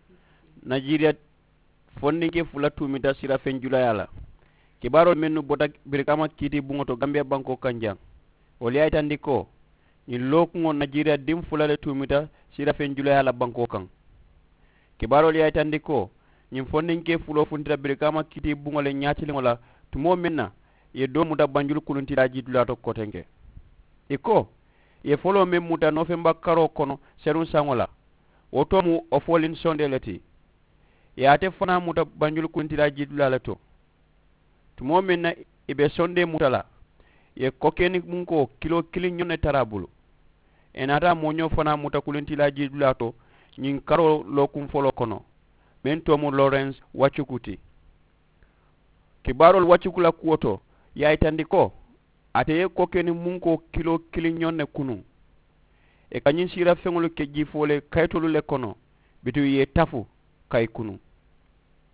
Nigeria fondinke fula tumita sira fen julayala kibaro mennu bota birkama kiti bungoto Gambia banko kanjang wali ay tandiko ni lokungo Nigeria dim fulale tumita sira fen julayala banko kan kibaro li ay tandiko ni fondinke fulo funtira birkama kiti bungole nyaati ngola tumo menna ye do muta banjul kuluntira jidulato kotenke iko ye folo mem muta November karo kono serun sangola woto mu o folin sondeleti yaate fana muta banjul kuntira jidulala to tumo menna ibe sonde mutala ye kokeni munko kilo kilin nyone tarabulu enata monyo fana muta kulintila jidulato nyin karo lokum folo kono men tomu Lawrence Wachukuti kibarol Wachukula kuoto yaay tandiko ate ye kokeni munko kilo kilin nyone kunu e kanyin sira fengolu ke jifole kaytolu le kono bitu ye tafu kay kunu